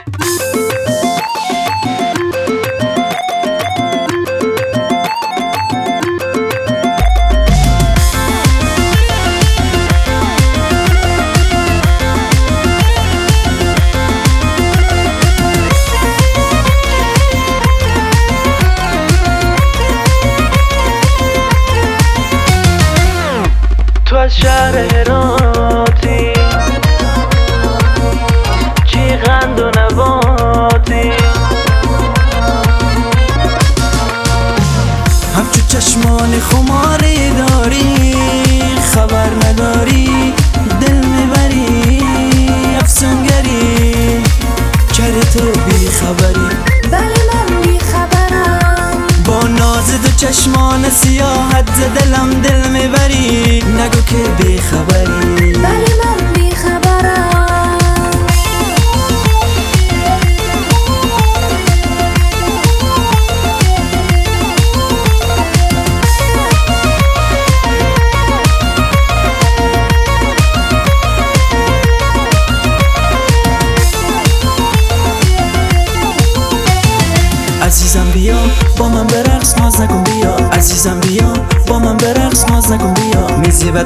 تو از شهر هراتی، چی قند و نباتی، همچو چشمان خماری داری، خبر نداری دل میبری افسونگری، کرده تو بی خبری. بله من بی خبرم، با ناز دو چشمان سیاحت ز دلم دل میبری، نگو که بی خبری. بله من بی خبرم. عزیزم بیا با من برقص ناز نکن بیا، عزیزم بیا با من برقص ناز نکن بیا، میزیبه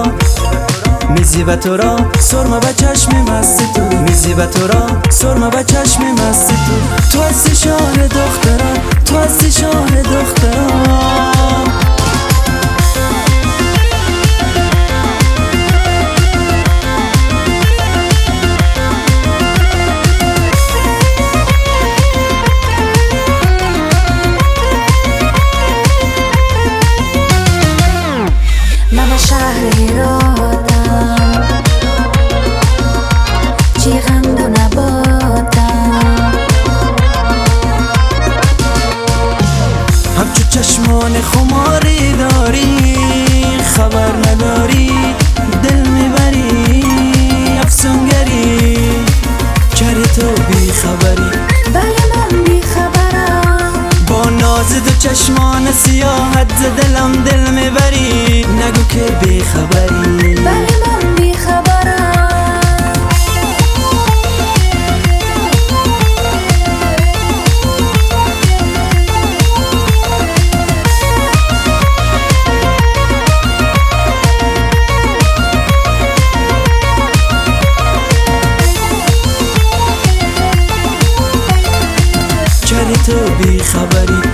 تو را سرمه به چشم مست تو، میزیبه تو را سرمه به چشم مست تو. تو هستی شاه دخترم، تو هستی شاه دخترم. من شهر هراتم، چی قند و نباتم، همچو چشمان خماری داری، خبر نداری دل میبری افسونگری، کرده تو بی خبری. بله من بی خبرم. با ناز دو چشمان سیاحت ز دلم دل میبری، نگو که بی خبری. بله من بی خبرم. کرده تو بی خبری.